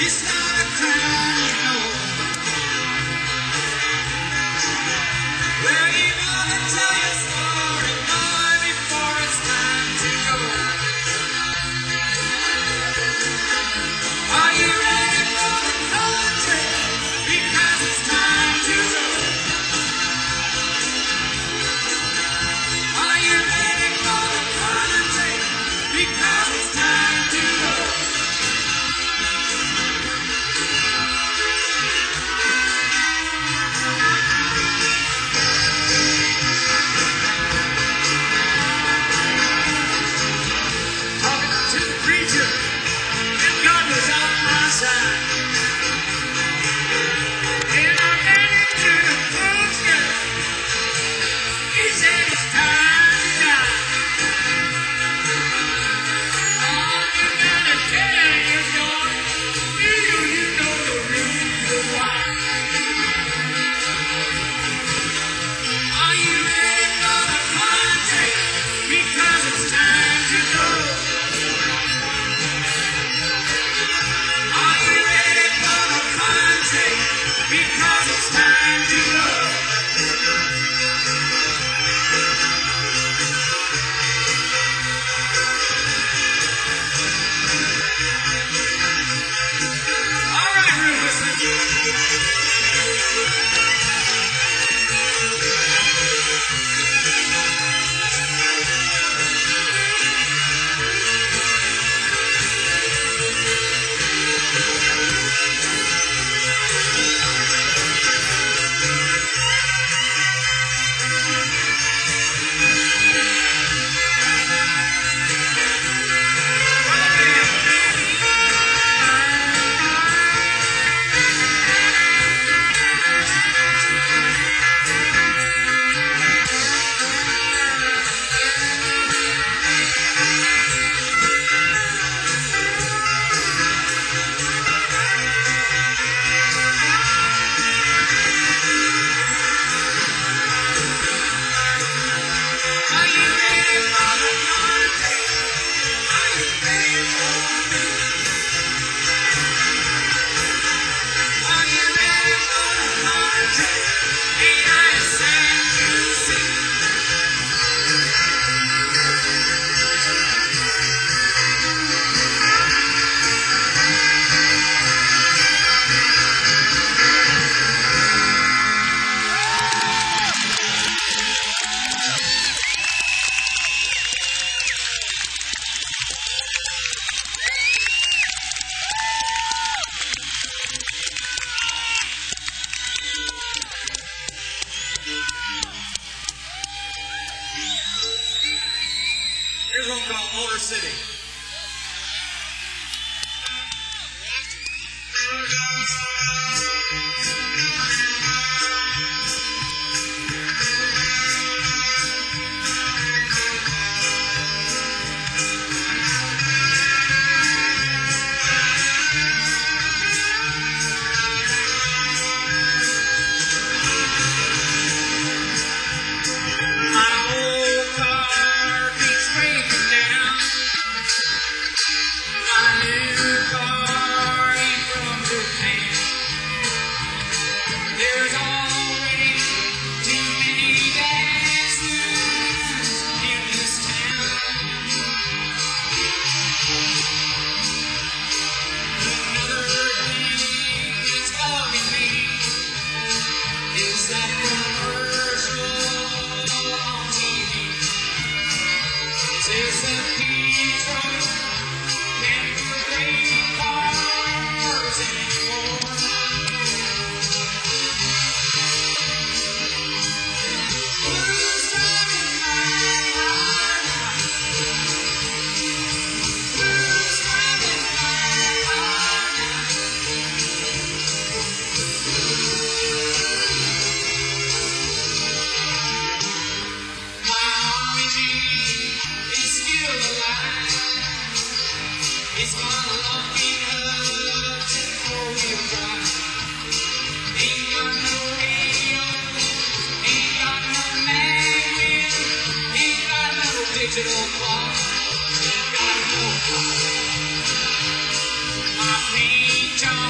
It's not a crime, you know. Well, you gotta tell your story, boy, before it's time to go. Are you ready for the country? Because it's time to go. Are you ready for the country? Because it's time to go. Talking to the preacher, and God was on my side. And I ran into the poster. He said it's time to die. All you gotta tell your story. You know the reason why. Are you ready for the country? Because it's time to go. Are you ready for the country? Because it's time to go. All right, Rufus. Are you ready for the country? Are you ready for me? Are you ready for the country? Ain't I a sight to see? Here's one called Motor City. My old car keeps breaking down. My new car ain't from Japan. There's already too many dancers in this town. Another thing that's bugging me is that commercial on TV. Says that people can't break cars anymore. Who's driving my car? Who's driving my car? My army is still alive. It's got a lucky hubs and four-wheel drive. Ain't got no radio, ain't got no manual, ain't got no digital clock, ain't got no clock. My paint job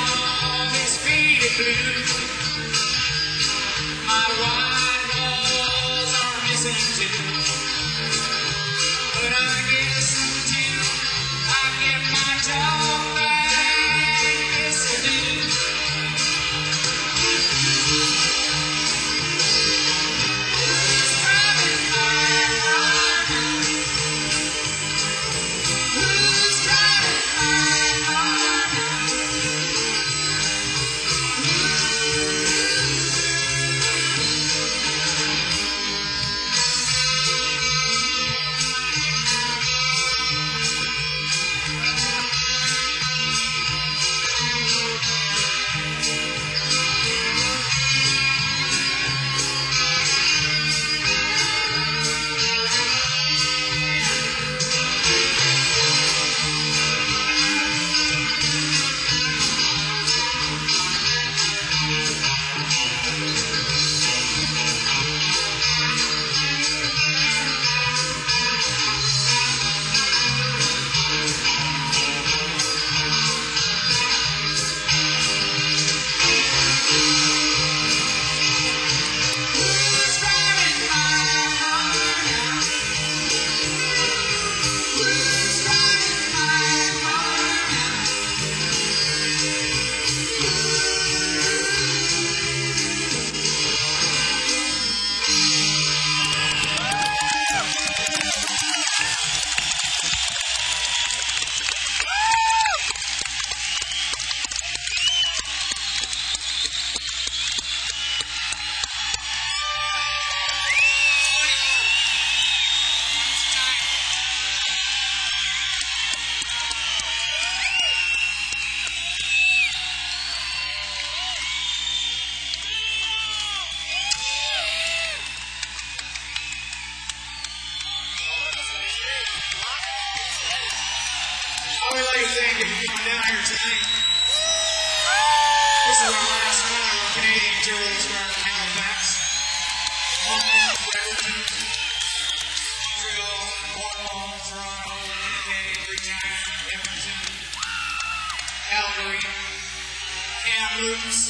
we'd like to thank you for coming down here tonight. This is our last one of our Canadian tours for our Halifax, Edmonton, Montreal, Ottawa, Toronto, Winnipeg, Regina, Edmonton, Calgary, Kamloops,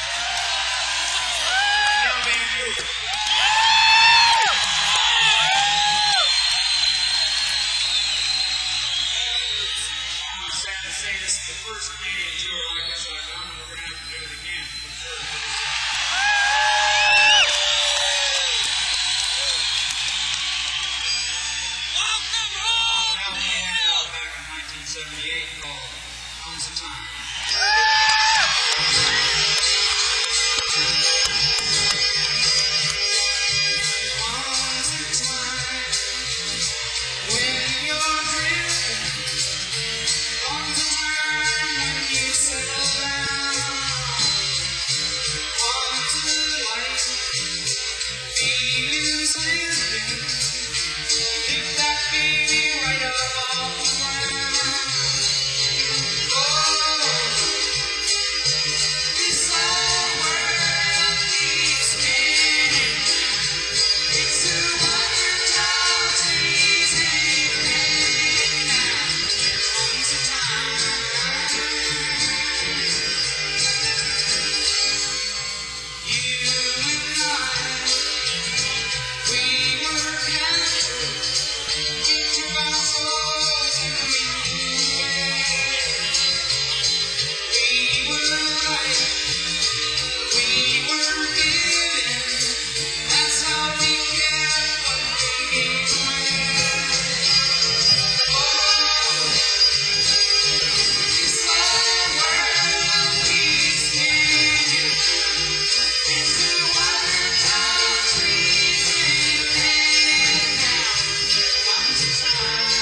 and now Vancouver. Sad to say this is the first Canadian tour like this I've done, and we're going to have to do it again for sure. Welcome home, Hell, back in 1978 called Once a Time. Once a time, when you're drifting, once a time when you settle down, once a life, feelings living, pick that baby right up off the ground. Oh, this whole world keeps spinning. It's a wonderful season now. Once a time, you and I, we were captured, took our souls and we flew away. We were right, we were given. That's how we get what we gave away. Oh, this whole world keeps spinning. It's a wonderful season now. Once a time.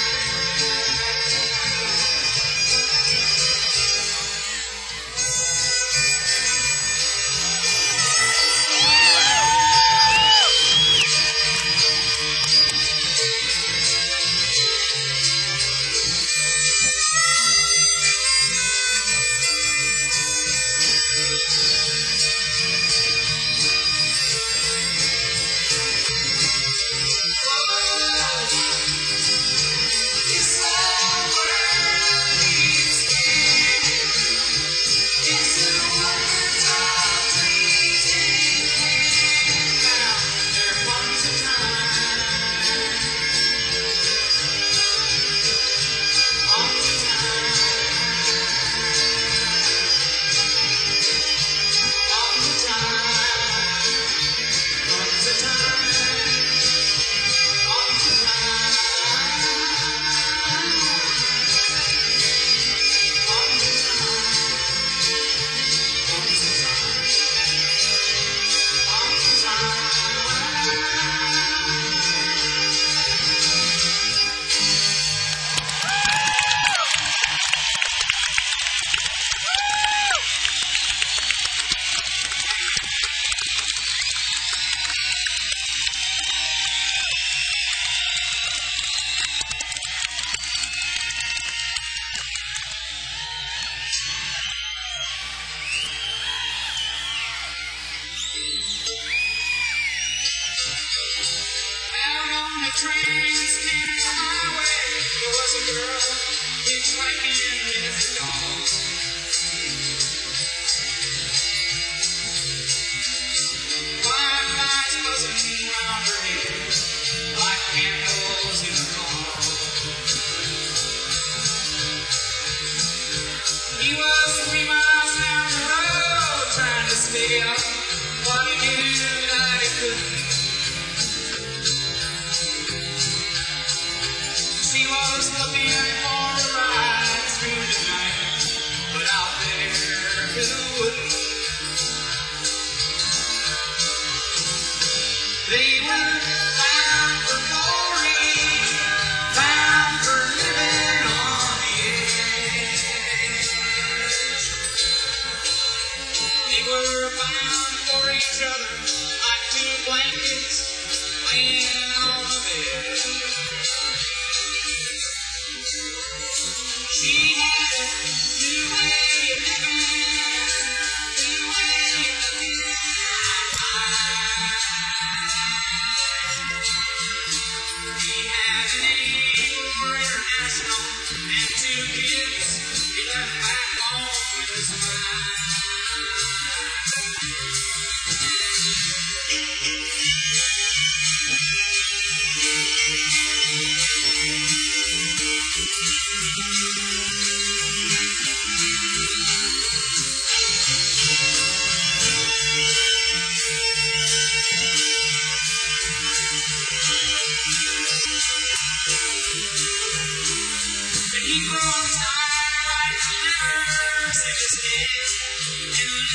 This whole world keeps spinning. It's a wonderful season now. There comes a time, once a time, once a time, once a time, once a Out on the Trans-Canada Highway, there was a girl hitchhiking with a dog. Fireflies buzzing round her head, like candles in a car. He was 3 miles down the road, trying to stay up, but he knew that he couldn't. She was looking for a ride through the night, but out there in the woods, they were bound for glory, bound for living on the edge.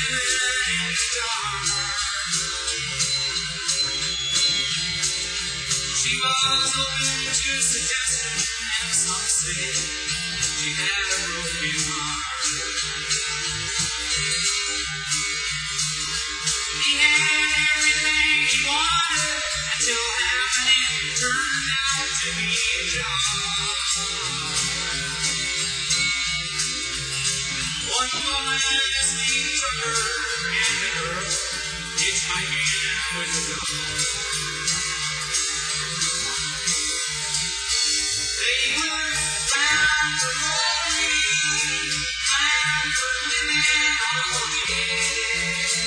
in the dark. She was open to suggestion, and some say she had a broken heart. He had everything he wanted until happening turned out to be a job. One morning, this mean trucker and the girl hitchhiking with a dog. They were bound for glory, bound for living on the edge.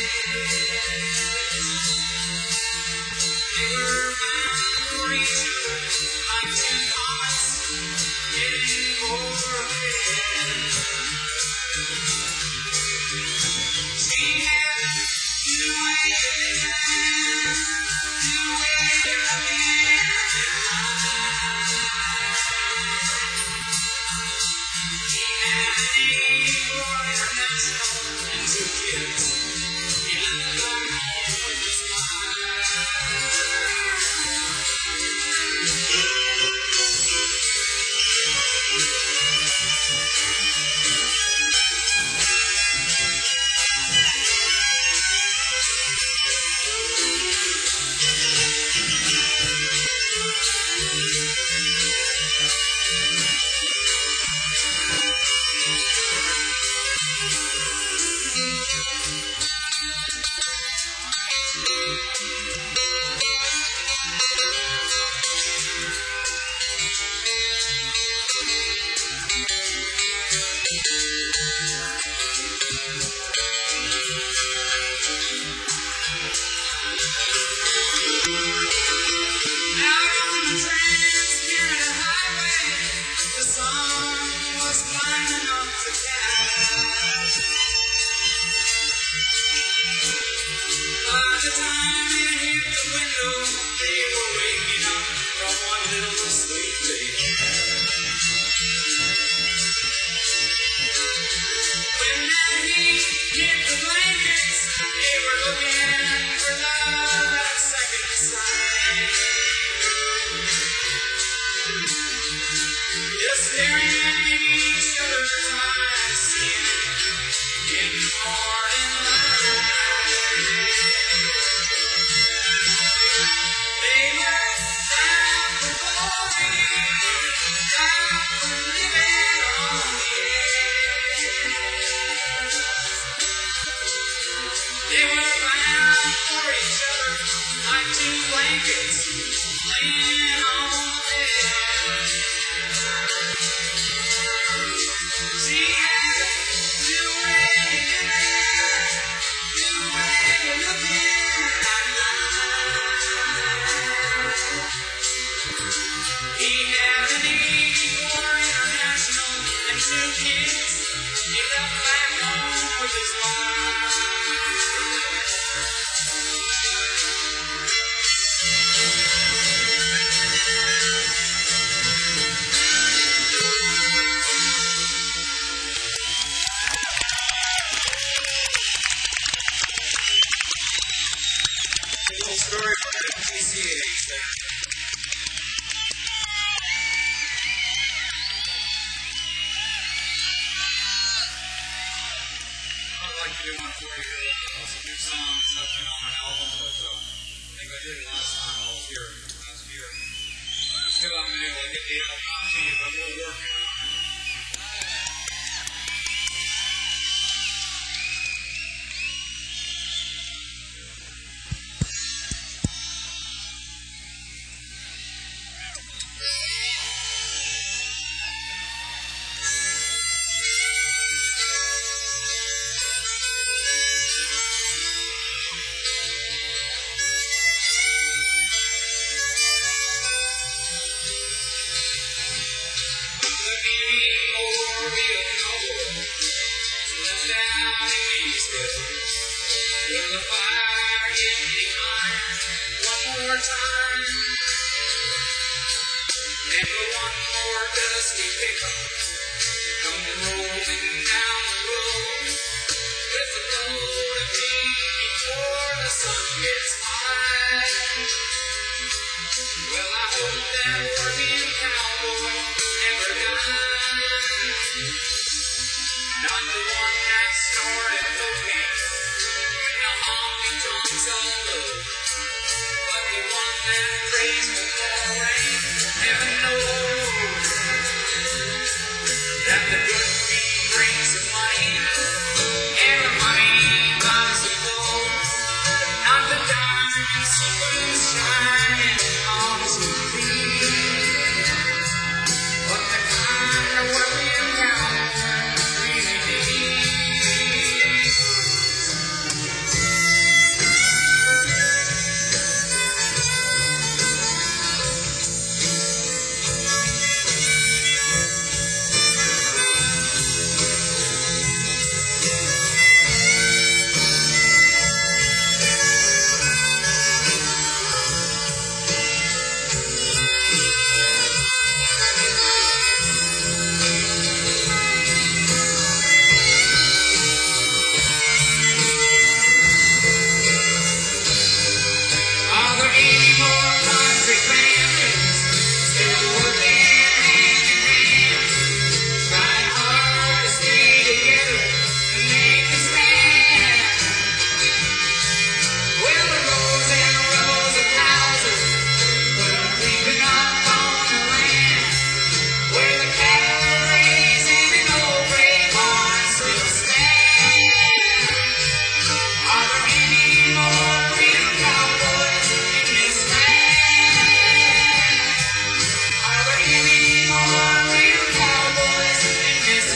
They were bound for each other like two comets heading for a head. She had two ways of living, two ways of living. He had a name for international and two kids. He left them home with his Out on the Trans-Canada Highway, the sun was climbing up the cab. By the time it hit the window, they were waking up from one little sleep they had. When that heat hit the blankets, they were looking for love at second sight. Just staring in each other's eyes, seeing in the morning light. They were bound for glory, bound for living on the edge. They were bound for each other like two blankets laying on the bed. She had two ways of living, two ways of looking at life. He had an E4 International and two kids. He left back home with his wife. A little story from the PCH there. I'd like to do one for you. Some new songs that's been on my album, but I think I did it last time I was here last year. Still haven't been able to get the album to you, but we're working on it. Will the fire get behind one more time? Never one more dusty pickup come rolling down the road with the load Not the one that started cocaine when the honky tonks all low, but the one that prays for more rain. Heaven knows that the good weed brings some money, and the money buys the gold. Not the diamonds sequins shining on TV, but the kind of working cowboy really needs. Are there any more country families still working hand in hand, trying hard to stay together and make a stand? Well, the rows and rows of houses were creeping up on the land, where the cattle were grazing and old gray barns still stand. Are there any more real cowboys in this land? Are there any more real cowboys in this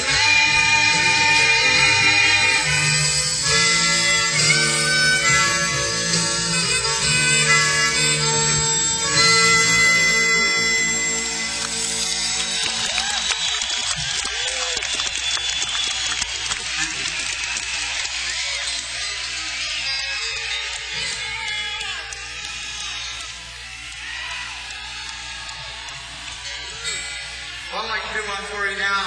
Well, I can do one for you now.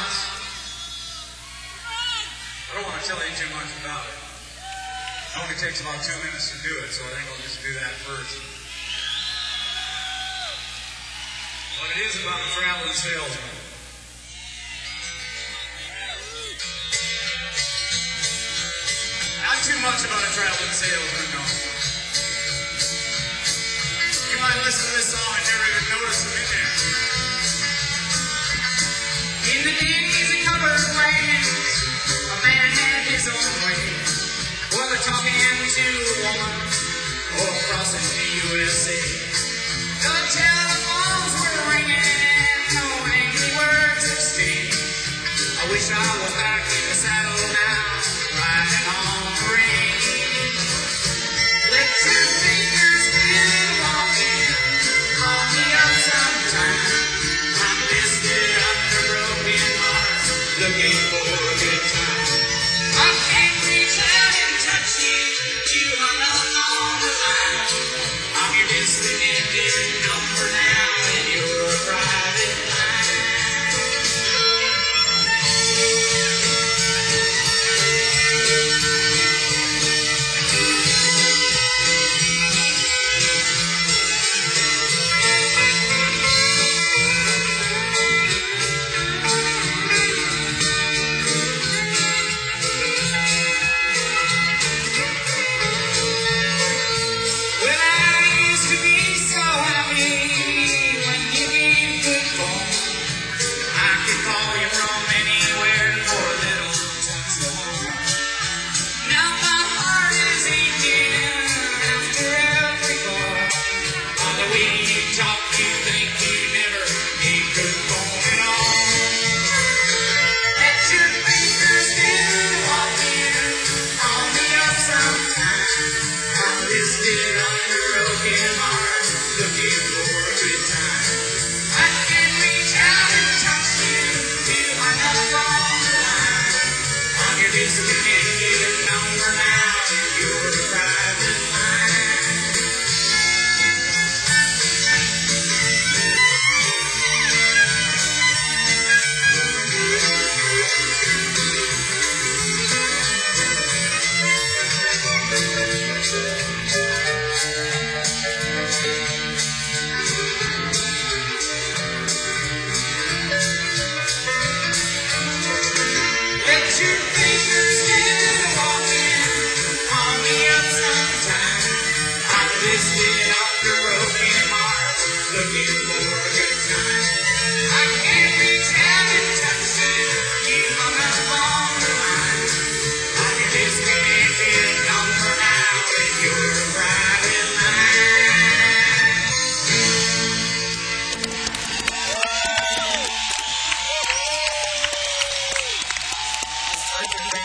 I don't want to tell you too much about it. It only takes about 2 minutes to do it, so I think I'll just do that first. But it is about a traveling salesman. Not too much about a traveling salesman, no. You might listen to this song and never even notice him in there. In the days of covered plains, a man had his own way. Whether talking to a woman or crossing the USA, the telephones were ringing, no angry words of sting. I wish I was back in the saddle now, riding on the range. Let your fingers feel walking, call me up sometime. I'm listed under broken hearts, looking for a good time. I can't reach out and touch you, you hung up on the line. I'm your disconnected number now, and you're a private line.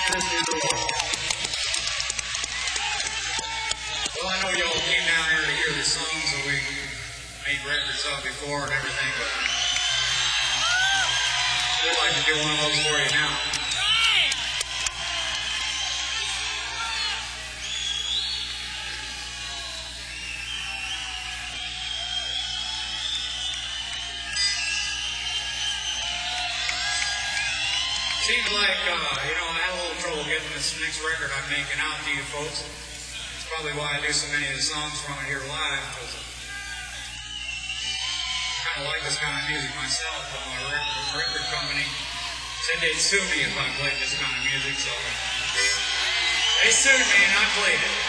Well, I know y'all came down here to hear the songs that we made records of before and everything, but we'd like to do one of those for you now. Seems like, I had a little trouble getting this next record I'm making out to you folks. It's probably why I do so many of the songs from it here live, because I kind of like this kind of music myself. But my record company said they'd sue me if I played this kind of music, so they sued me and I played it.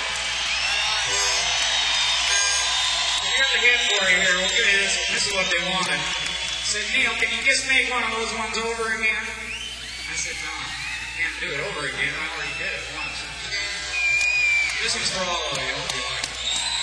I got the hit for you here. We'll give you this. This is what they wanted. I said, Neil, can you just make one of those ones over again? I said, no, I can't do it over again. I already did it once. This one's for all of you. Hope you like it.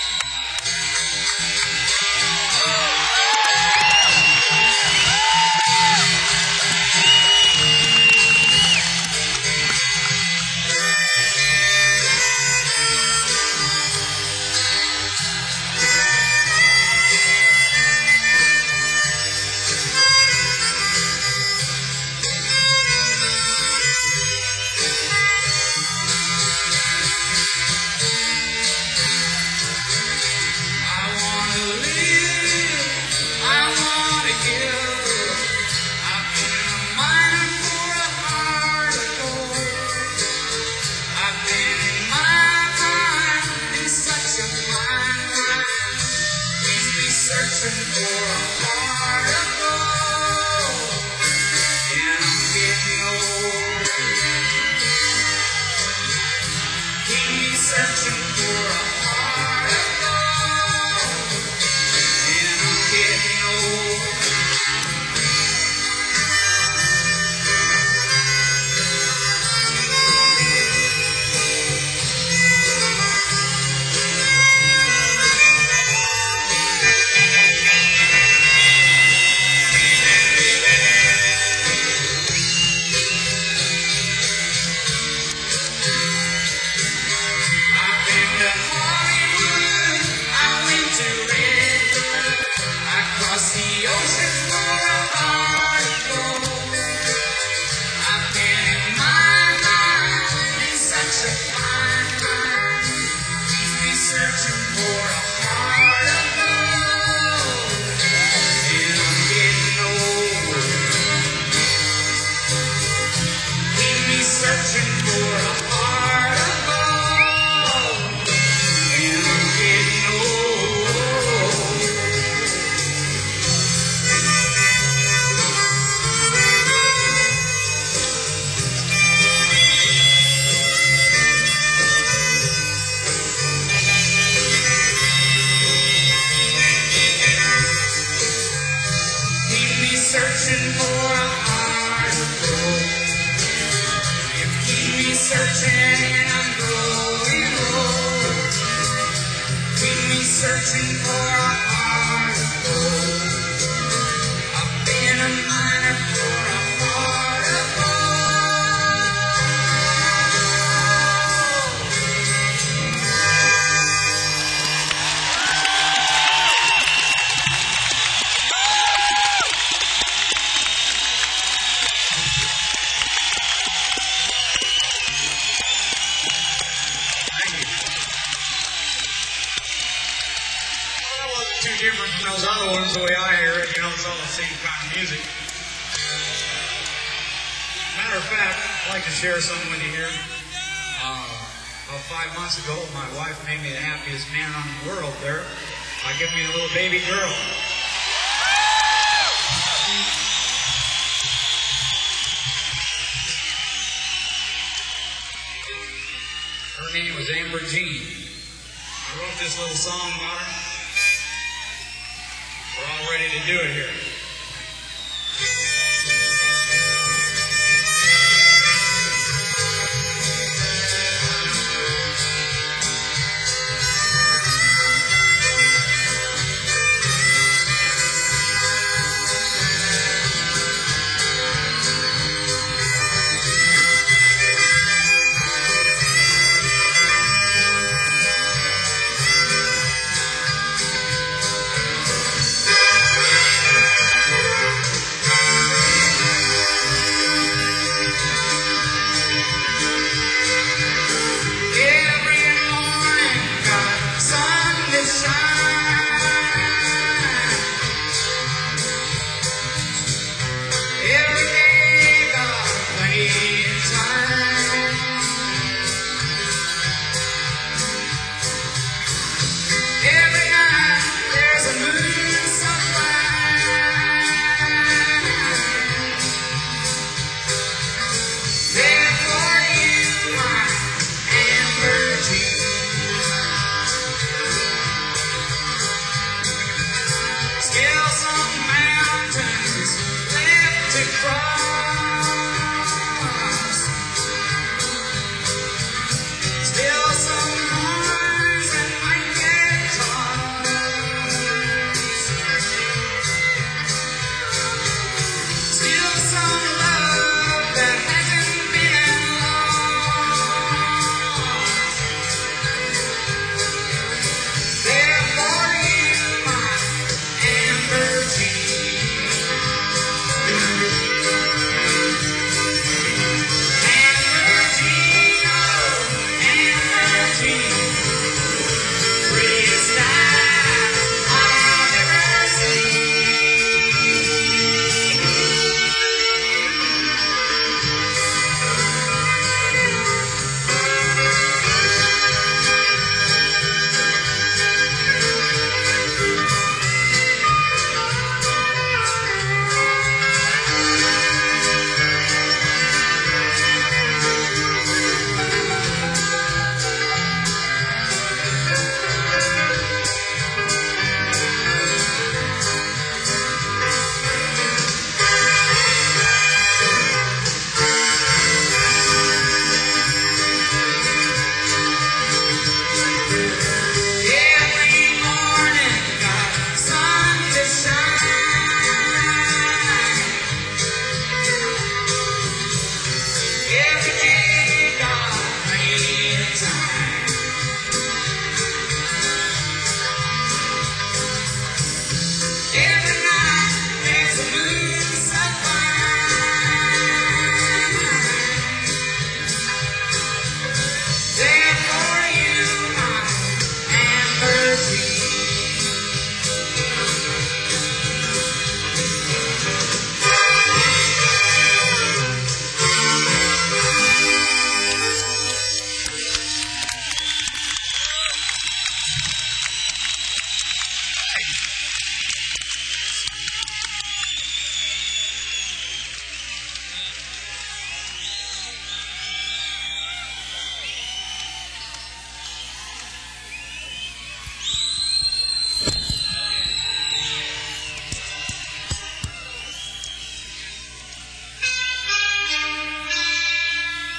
Different from those other ones, the way I hear it, it's all the same kind of music. Matter of fact, I'd like to share something with you here. About 5 months ago, my wife made me the happiest man on the world there by giving me a little baby girl. Her name was Amber Jean. I wrote this little song about her. We're all ready to do it here.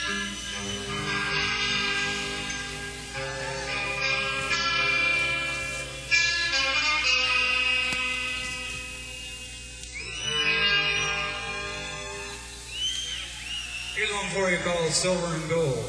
Here's one for you called Silver and Gold.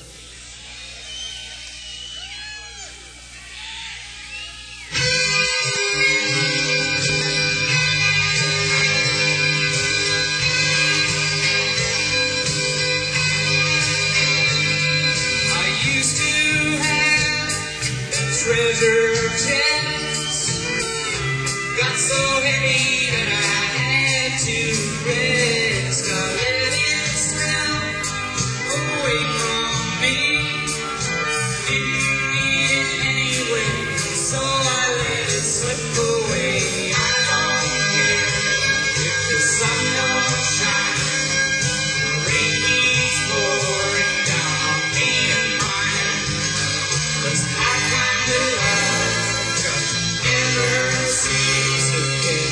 I used to have a treasure chest, got so heavy that I had to rest. I let it slip away from me. Didn't need it anyway, so I let it slip away. I don't care if the sun don't shine, the rain keeps pouring down on me and mine. 'Cause I kinda love just never seems to get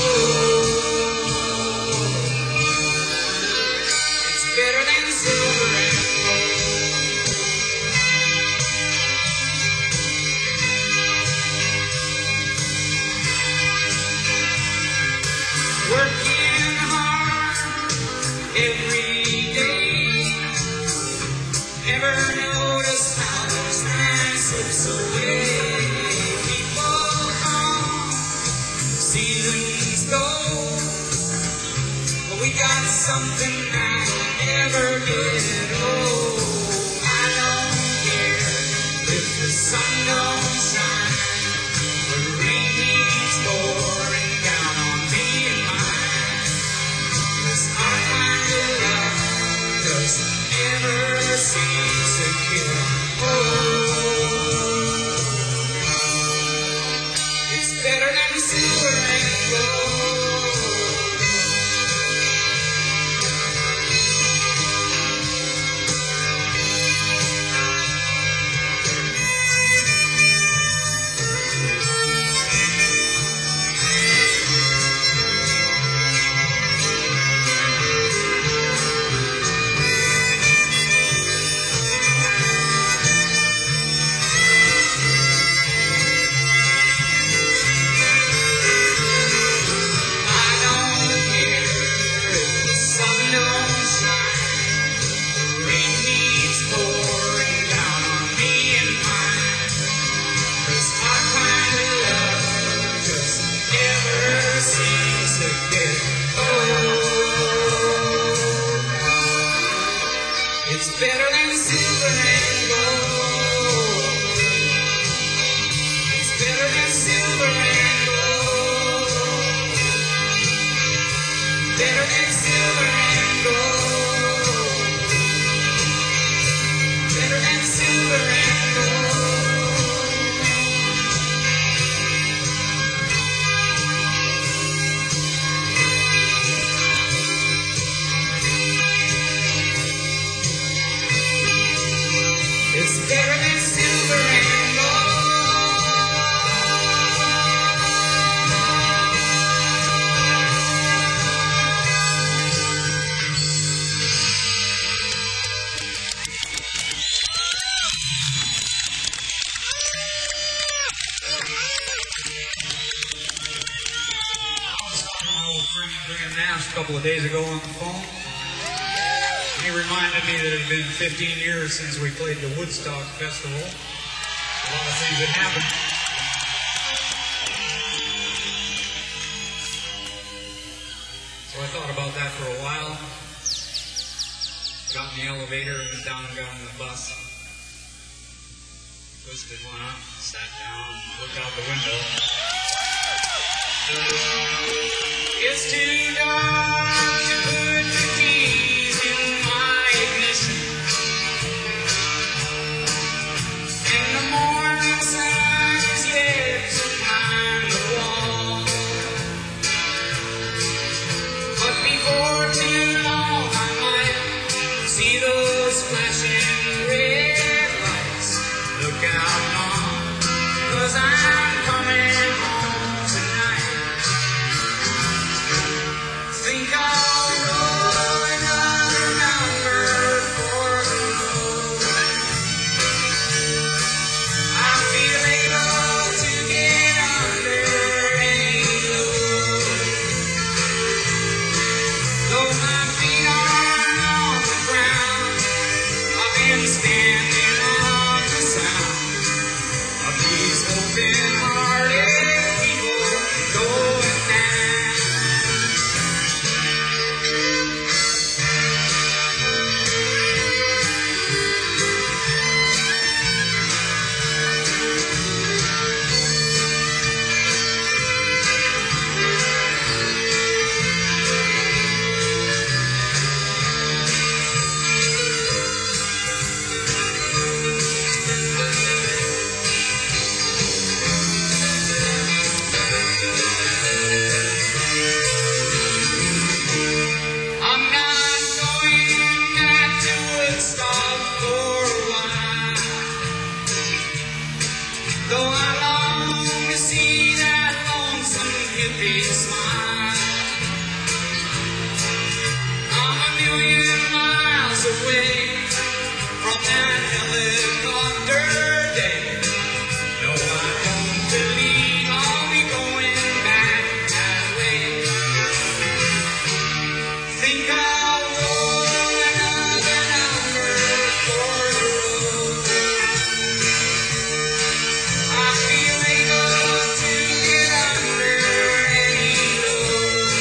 old. It's better than silver and gold. Working hard every day, never notice how the time slips away. People come, seasons go, but we got something that never get old. I don't care if the sun don't shine, the rain keeps pouring down on me and mine. 'Cause I kinda love just never seems to get old. It's better than silver and gold. I don't care if the sun don't shine, the rain keeps pouring down on me and mine. 'Cause I kinda love just never seems to get old. It's better than silver and gold. It's better than silver and gold. Better than silver and gold. Better than silver and gold. It's better than silver and gold. My old friend Graham Nash a couple of days ago on the phone. He reminded me that it had been 15 years since we played the Woodstock Festival. A lot of things had happened. So I thought about that for a while. Got in the elevator, went down and got on the bus. Twisted one up, sat down, looked out the window. It's too dark to put the keys in my ignition. And the morning sun is yet to climb the wall. But before too long I might see those flashing red lights. Look out, Mom, 'cause I'm coming home tonight. Think I'll on that helicopter day. No, I don't believe I'll be going back that way. Think I'll roll another number for the road. I feel able to get under any load.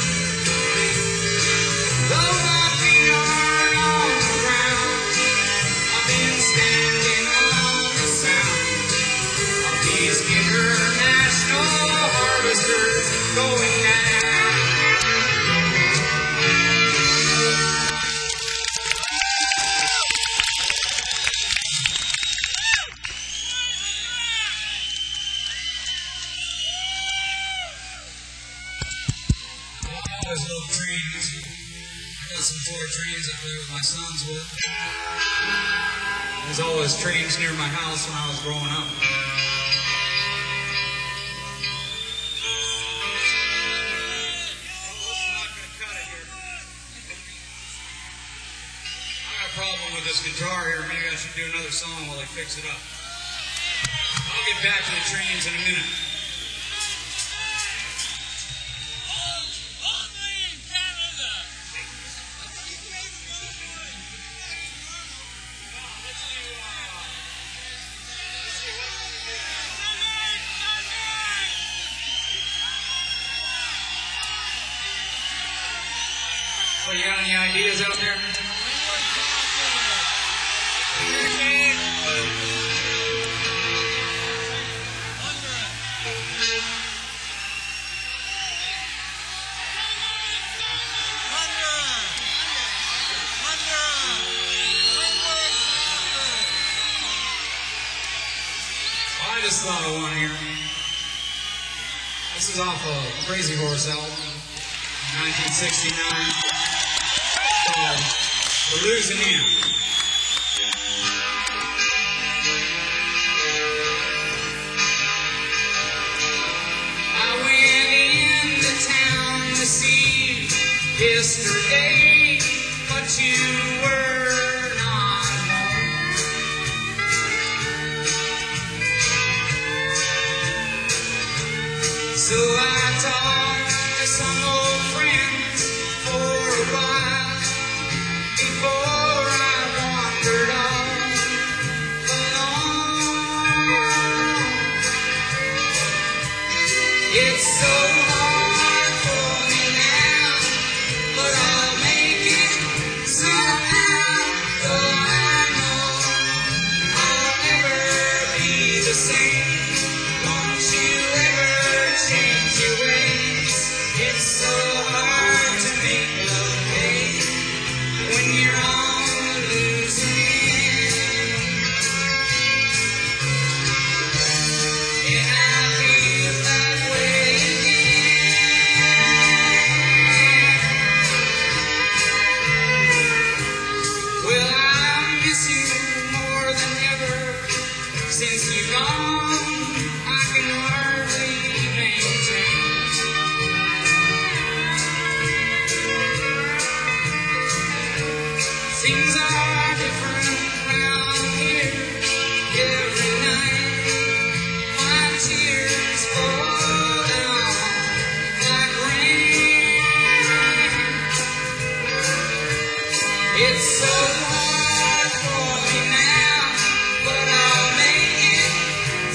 Though my feet aren't on the ground, I've been standing on the sound of these international harvesters going down. Always love trains. I got some toy trains out there with my sons with. There's always trains near my house when I was growing up. I got a problem with this guitar here. Maybe I should do another song while they fix it up. I'll get back to the trains in a minute. Only in Canada. So you got any ideas out there? I just thought of one here. This is off of Crazy Horse album, 1969, called The Losing End. I went into town to see yesterday, but you were not home. So I talked to some old friends for a while before I wandered off alone. It's so hard for me now, but I'll make it somehow. Though I know I'll never be the same. Don't you ever change your ways. It's so hard to make love pay when you're on the losing end. And I feel that way again. Well, I miss you more than ever. Since you've gone, I can hardly maintain. Things are different round here. Every night, my tears fall down like rain. It's so hard for me now, but I'll make it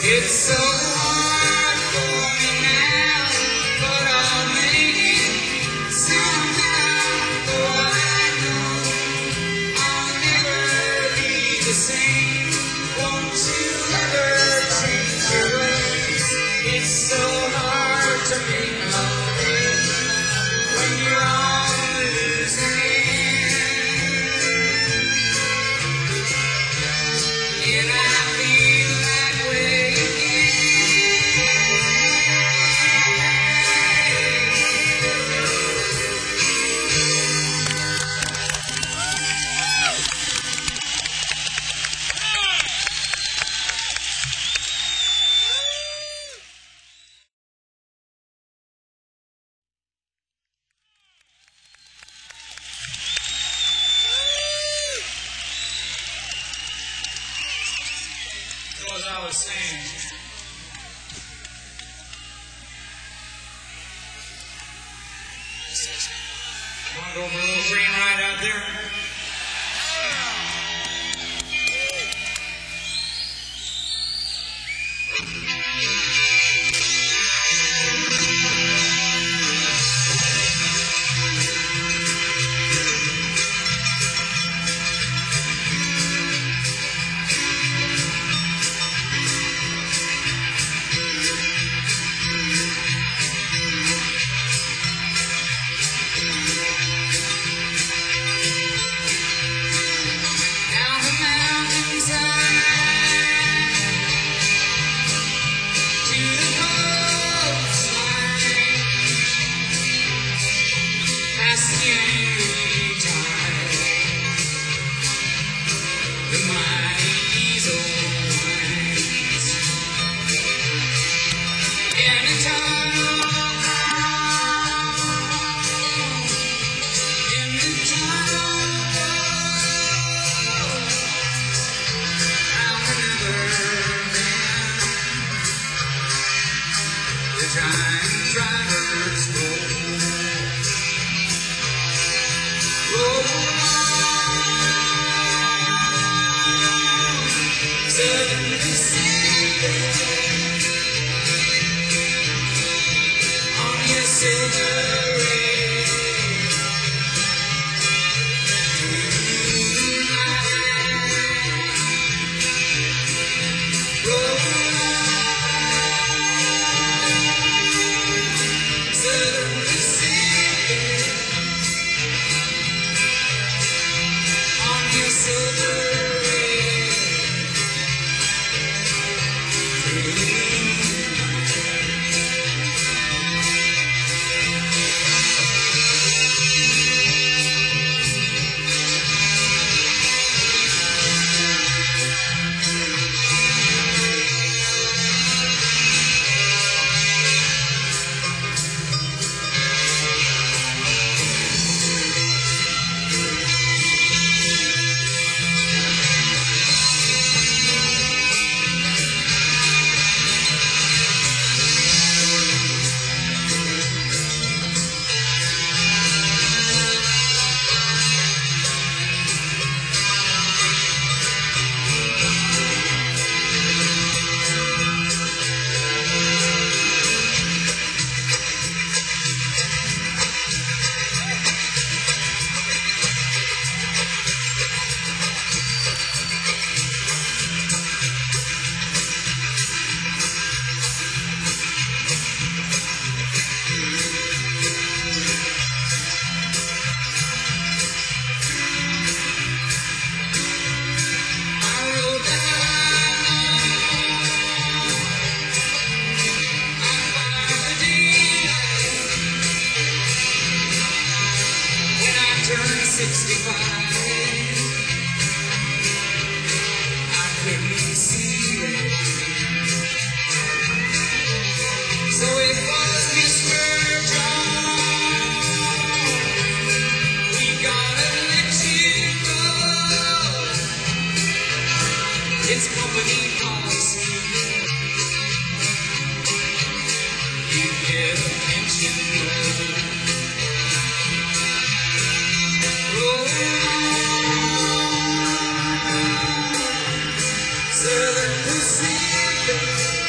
It's so hard for me now, but I'll make it somehow. For I know I'll never be the same. Won't you ever change your ways? It's so hard to make love when you're on the losing end. And I feel that way So as I was saying, you want to go for a little green ride out there? Down the mountainside to the coastline, past the Union Tide, the mighty diesel winds, and a tunnel in the tunnel. The time drivers roll on, Southern Pacific, on your silver ray. Roll on, Southern Pacific, on your silver ray. Turned 65, I couldn't see it. So it was Mr. John, we gotta let you go. It's company policy. You get a pension. Southern Pacific.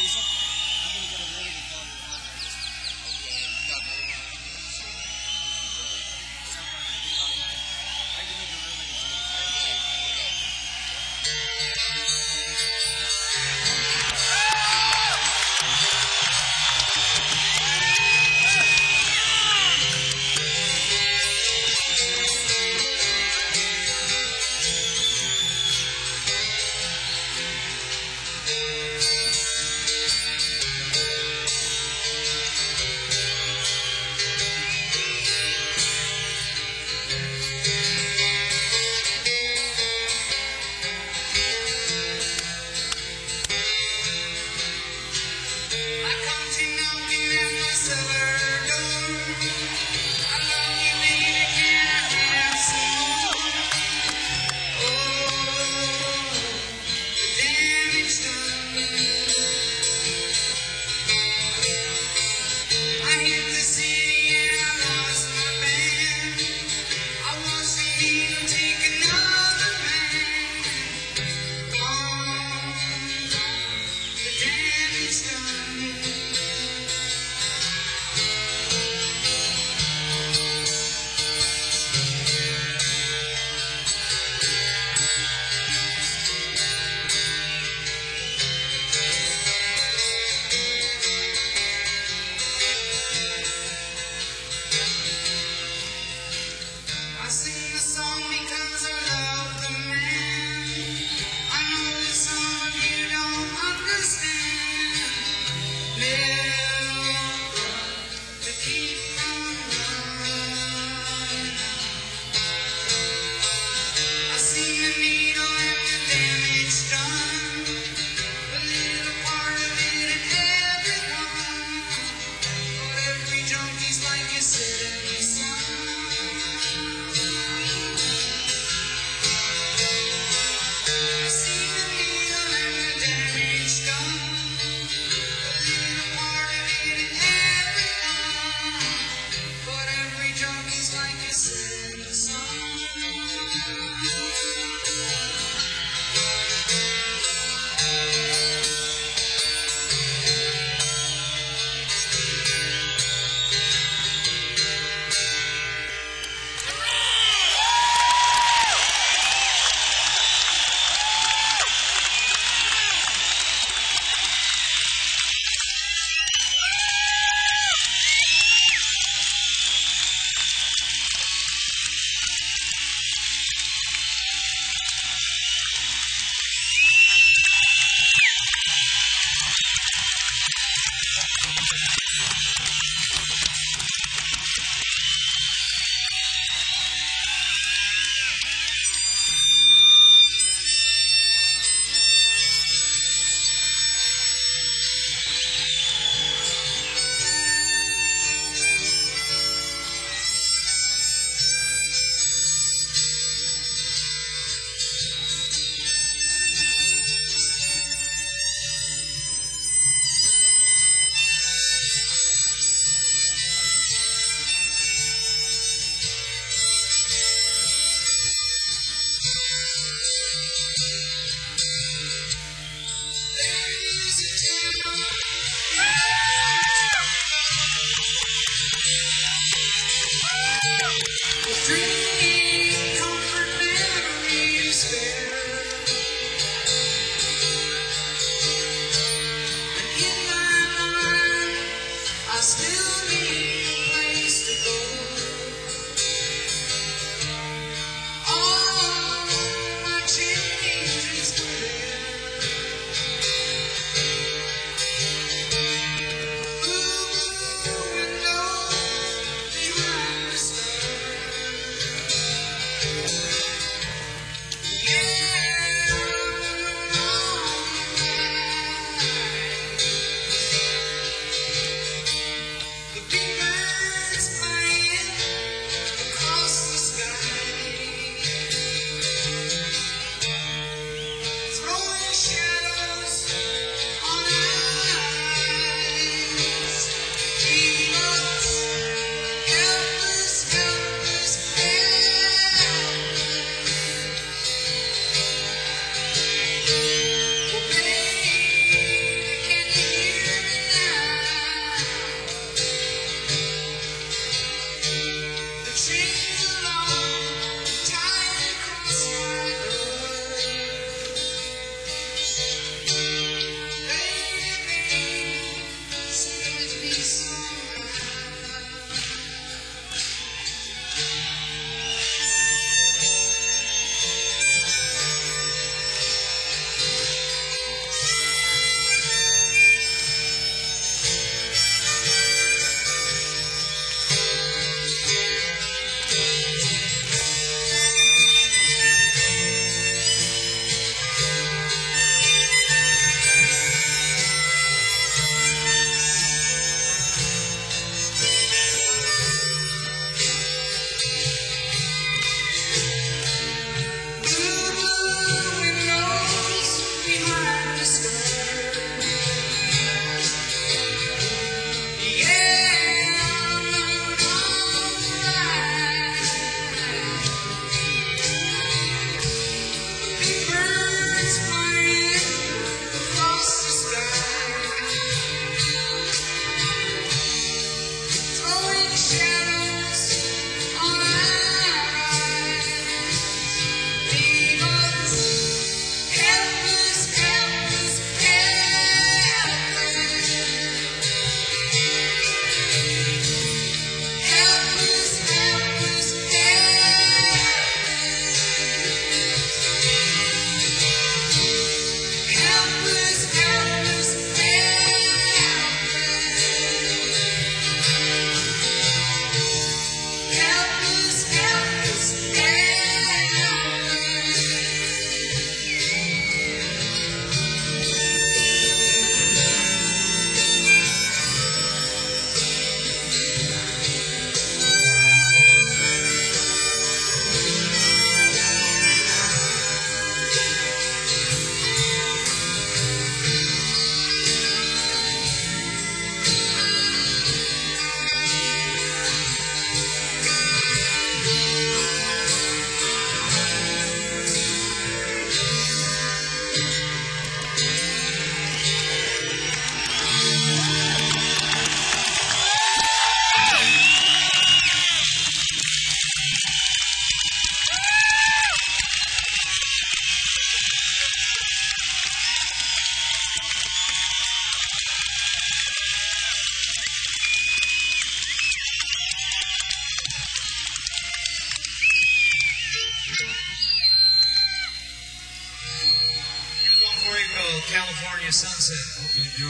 music. I'm going to get a really good quality on there. I can make a really good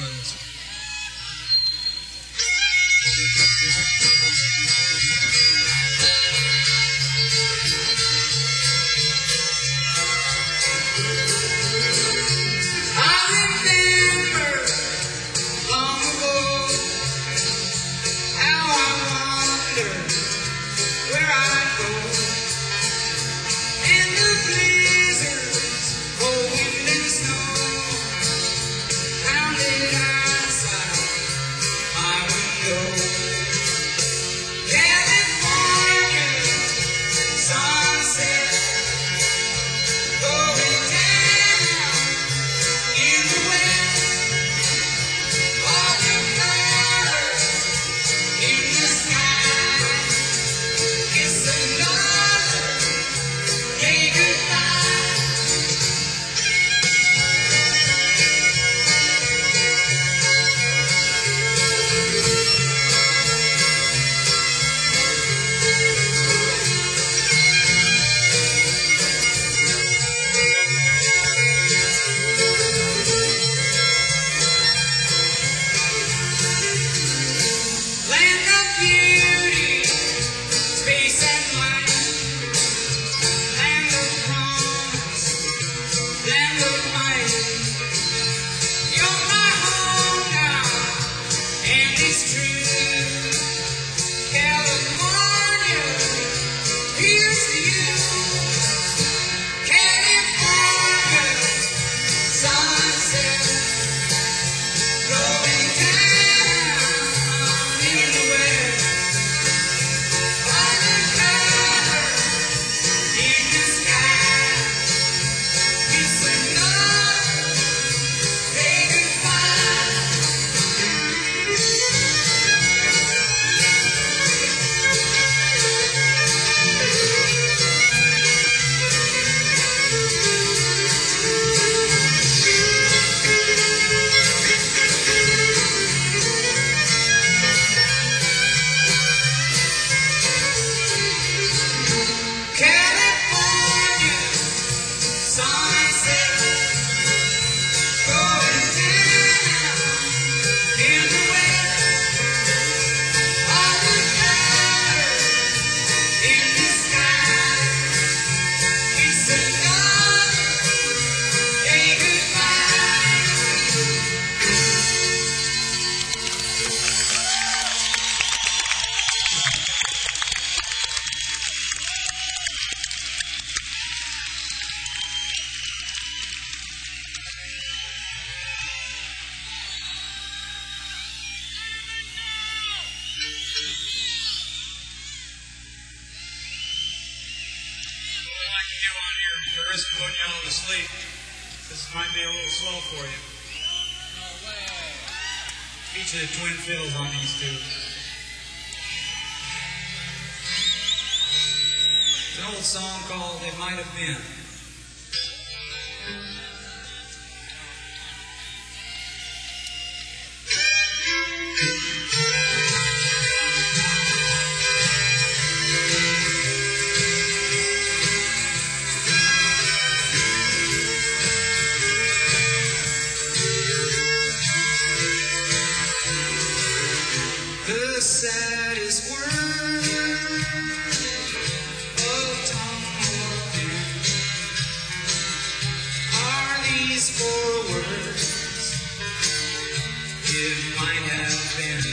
on this one. Risk putting you all to sleep. This might be a little slow for you. No way. Each of the twin fills on these two. It's an old song called It Might Have Been. The saddest word of tongue or pen are these four words. It might have been.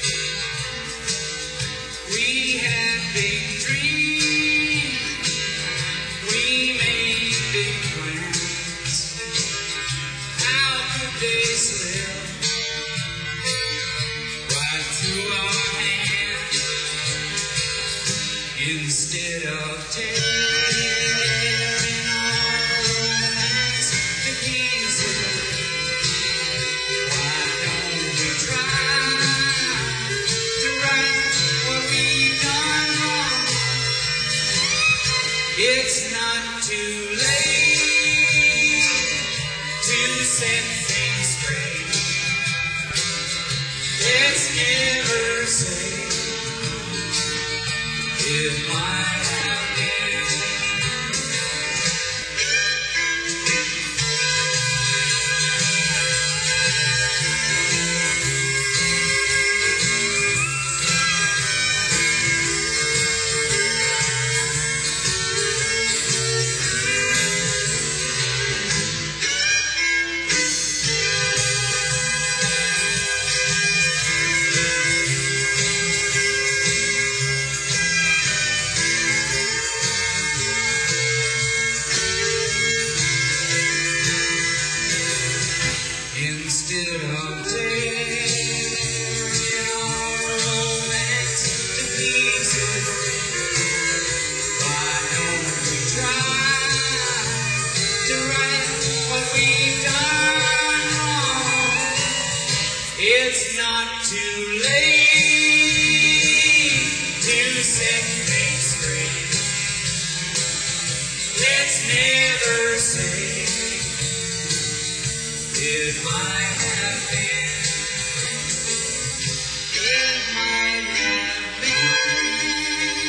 We had big dreams. We made big plans. How could they slip right through our hands instead of tearing our romance to pieces? Why don't we try to right what we've done wrong? It's not too late to set things straight. Let's never say it might have been. It's not too late to set things straight. Let's never say it might have been. It might have been.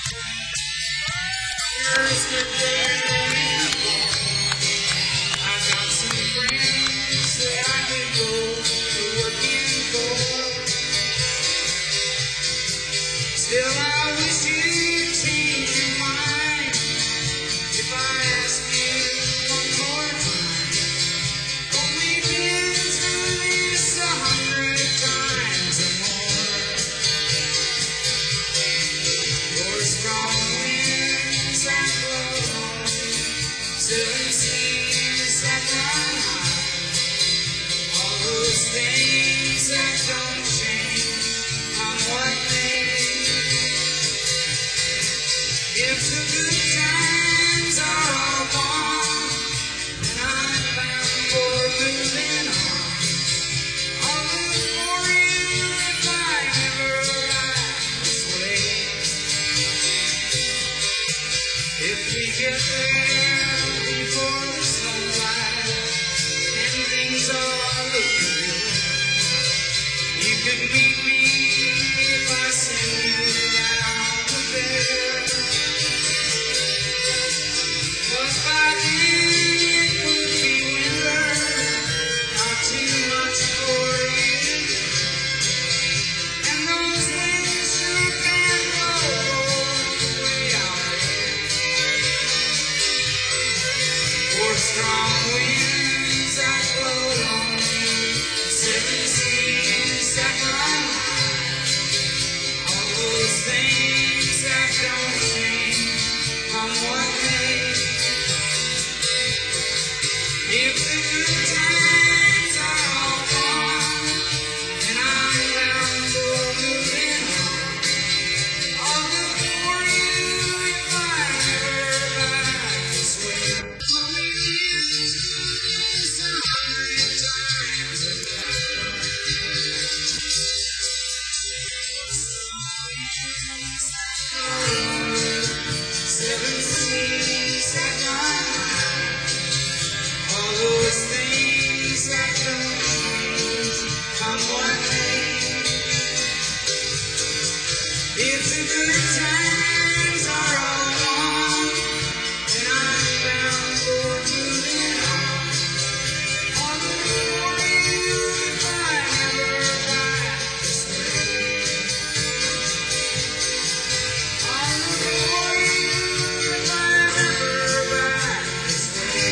Yesterday, I got some friends that I could go to working for. Still, I wish you'd change your mind if I ask you one more time. Only been through this 100 times or more. Your strong winds that blow on me, 7 seas that run high, all those things that don't change, I'm what they. If the good times are all gone, then I'm bound for moving on. I'll look for you if I ever ride this way. If we get there before the sunrise and things are looking good, you can meet me if I send you down the there. But by then it could be winter, not too much for you to do. And those winds sure can blow way out there. For strong winds that blow on me, 7 seas that run high, all those things that don't change, I'm one day. If the good times are all gone, then I'm bound for moving on. I'll look for you if I ever back this way. Only been through this 100 times or more. 7 seas that run high, all those things that don't change, come one day. If the good times are all gone, then I'm bound for moving on. I'll look for you if I ever ride this way. I'll look for you if I ever ride this way.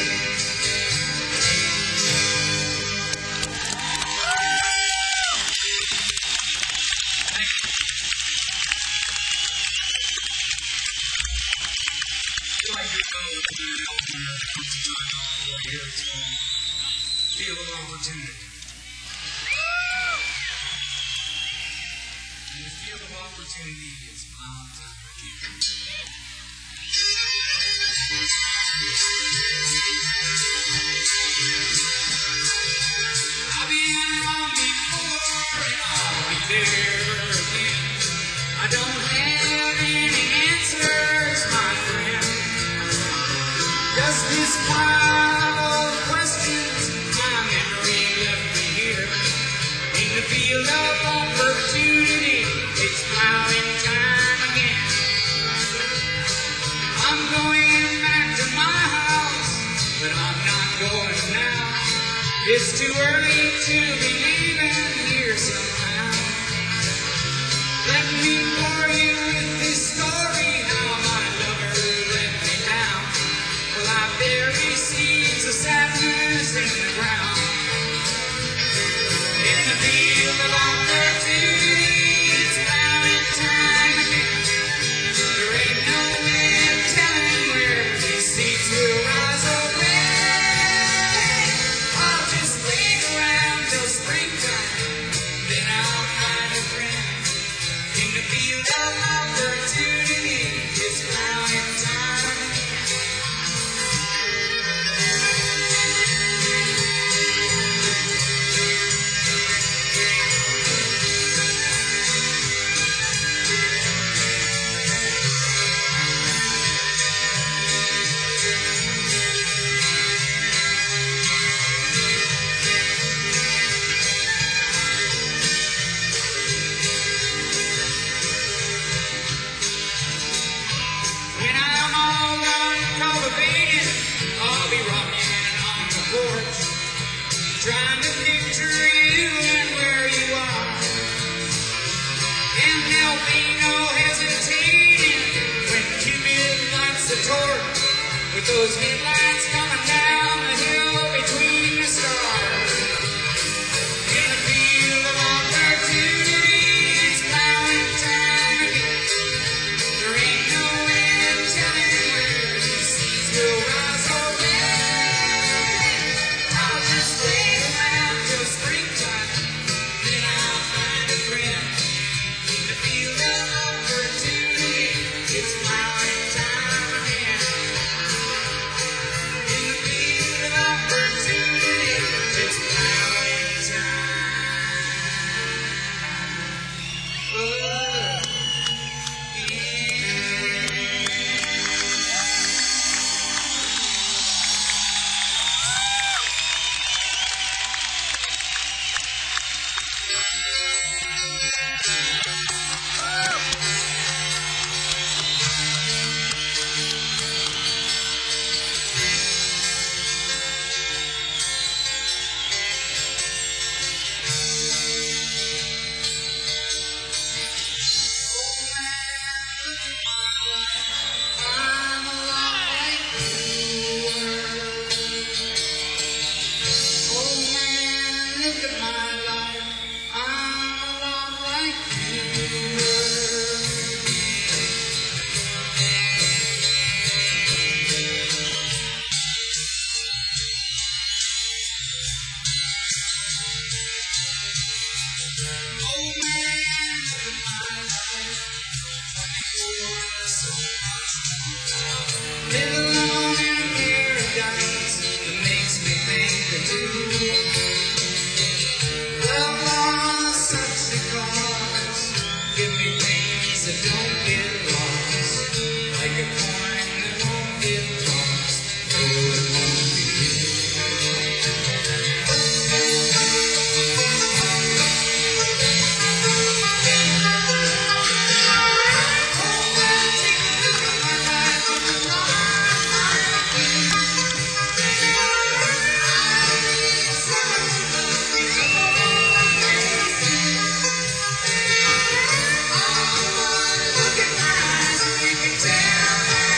Feel of opportunity. And the field of opportunity is Mount I've been wrong before and I'll be there again. I don't have any answers, my friend. Just this pile of questions my memory left me here. In the field of opportunity, it's plowing time again. I'm going back to my house, but I'm not going now. It's too early to be leaving here somehow. Let me bore you with this story, how my lover let me down. Well, I bury seeds of sadness in the ground. In the field of opportunity, it's plowing time again. There ain't no way of telling where these seeds will rise away. I'll just wait around till springtime, then I'll those headlights coming down the hill between the stars. In the field of opportunity, it's plowing time again. There ain't no wind telling where these seeds will rise or bend. I'll just wait around till springtime, then I'll find a friend. In the field of opportunity, it's plowing time again. In the field of opportunity, it's plowing time again. I'm a lot like you were. Oh man, look at my life. I'm a lot like you were. Oh man, look at my life. 24 so much more. Live alone in a paradise that makes me think of you. Love lost such a cause. Give me things that don't get lost. Like a coin that won't get lost. Oh, it won't be you. Look at my eyes and you can tell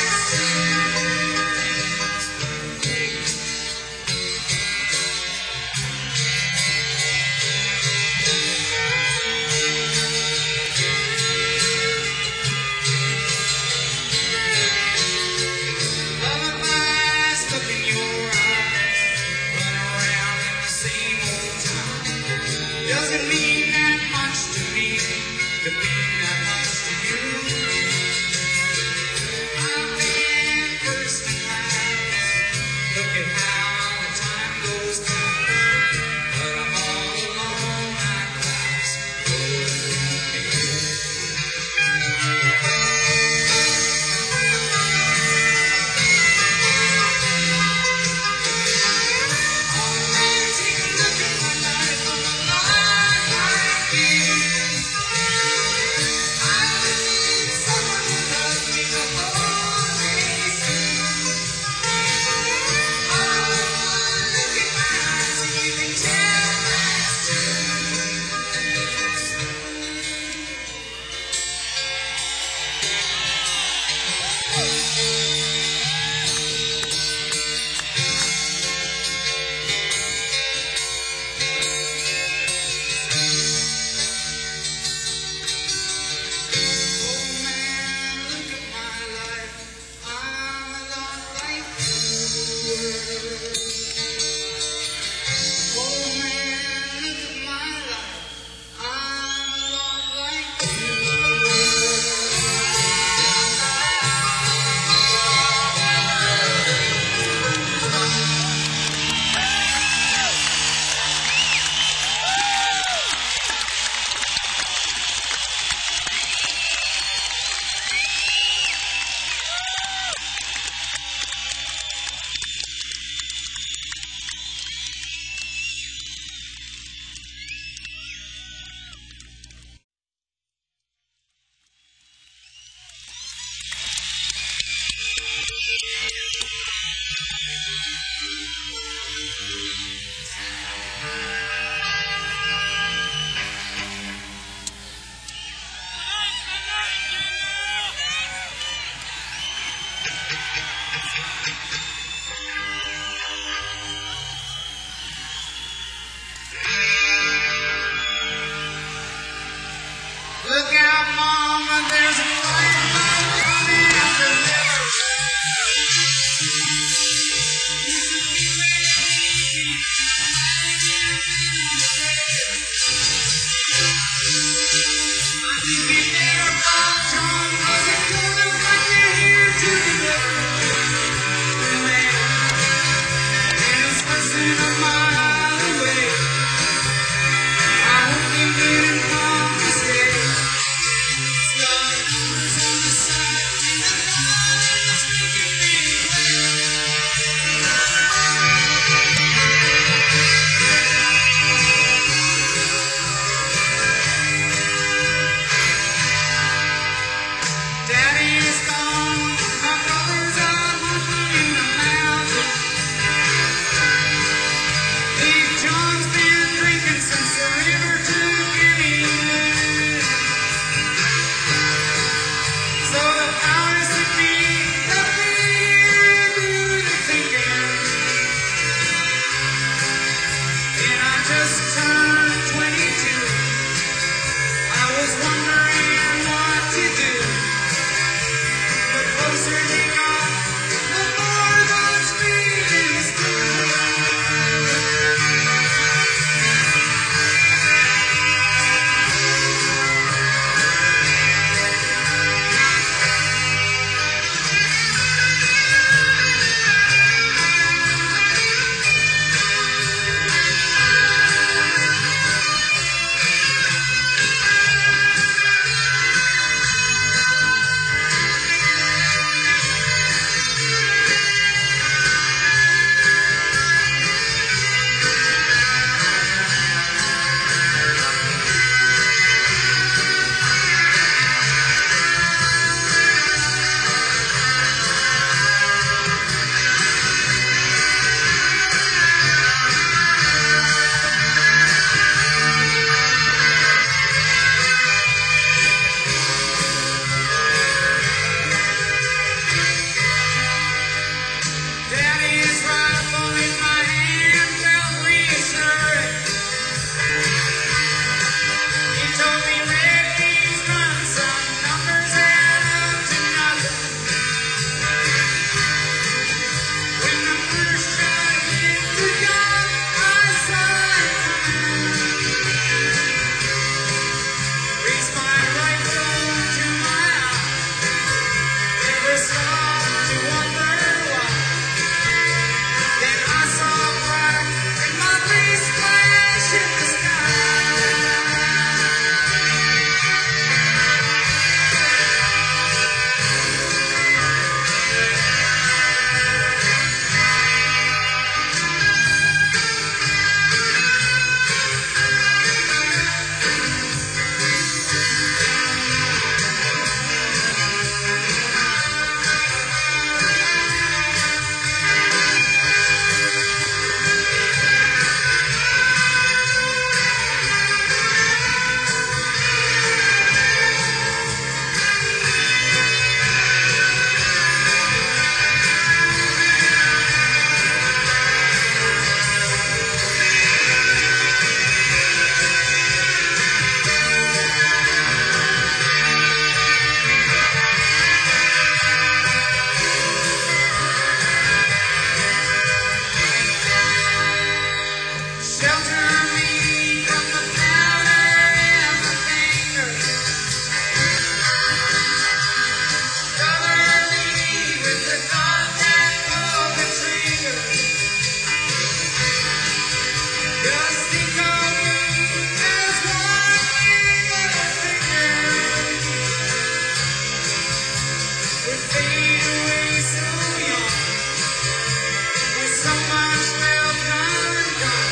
fade away so young, with so much left undone.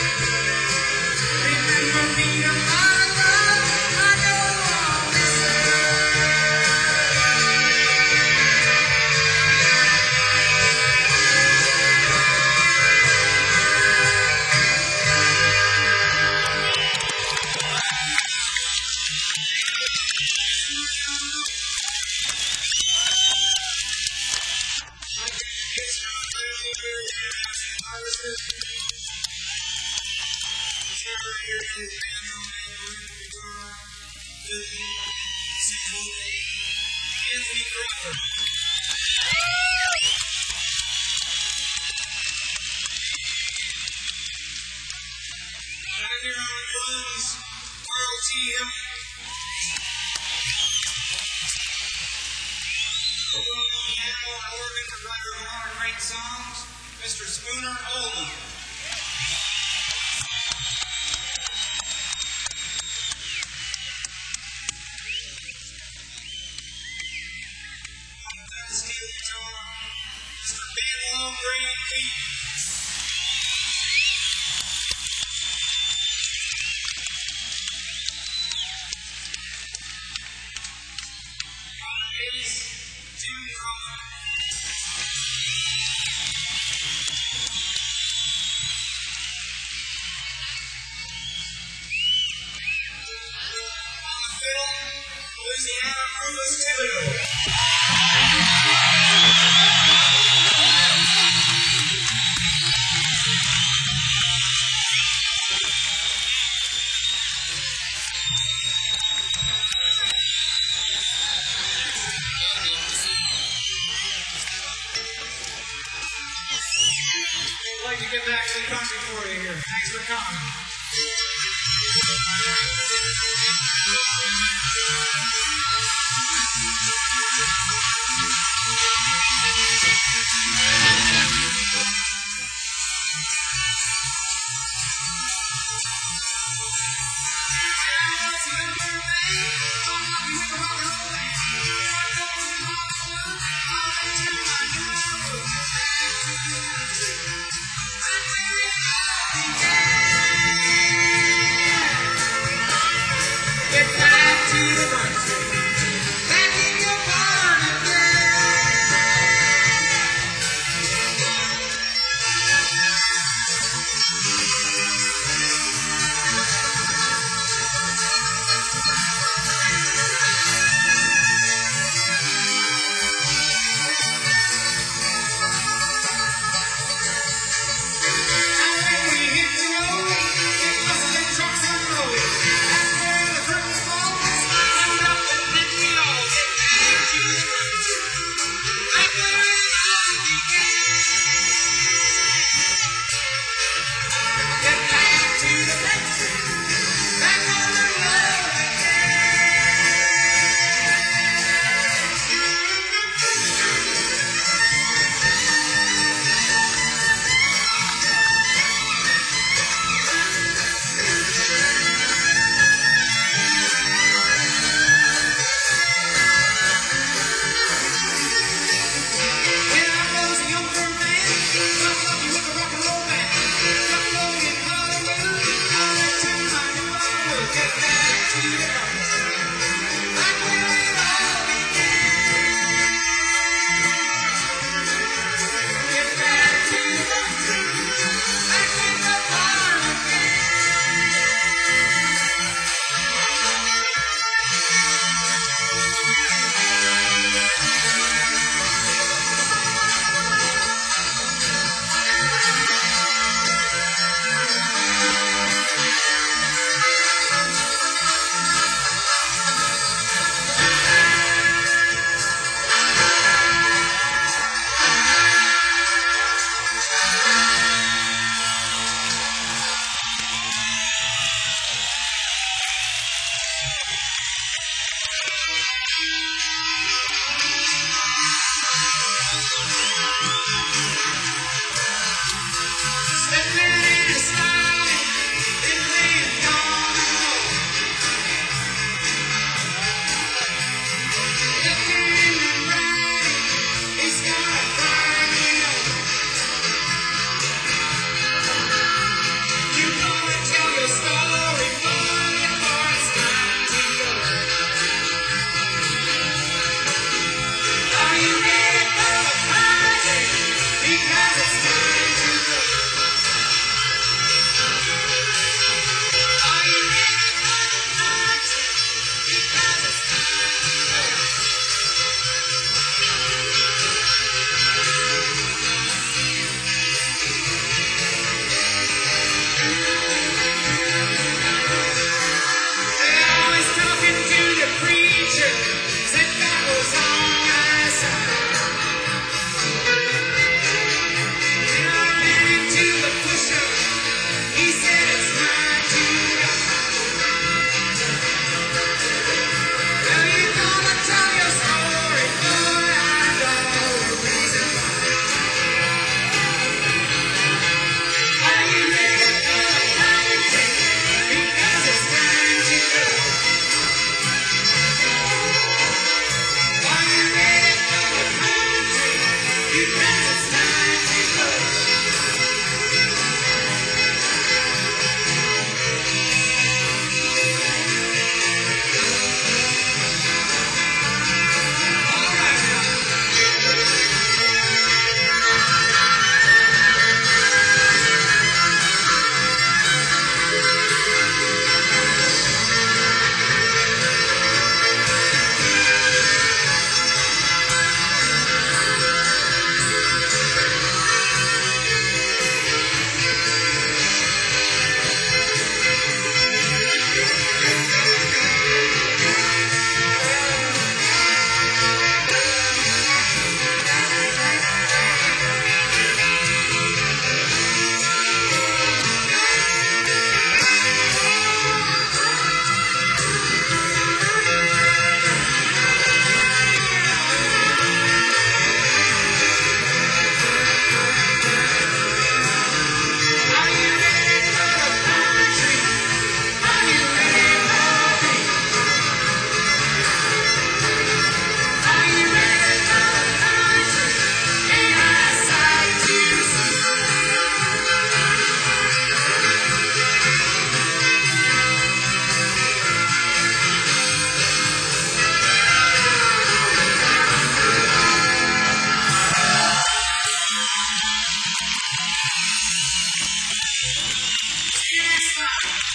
Remember me, my love, I know I'll miss her. Anthony Crawford. Back here on drums, Carl T. Hill. Over on the piano and organ, the writer of a lot of great songs, Mr. Spooner Oldham. Steel guitar, Mr. Ben Longreen Pete. Bass, Jim Crawford. On the fiddle, Louisiana Rufus Thibodeau. I'd like to get back to the country for you here. Thanks for coming. Get back to the country, back in your barn again. See you next time.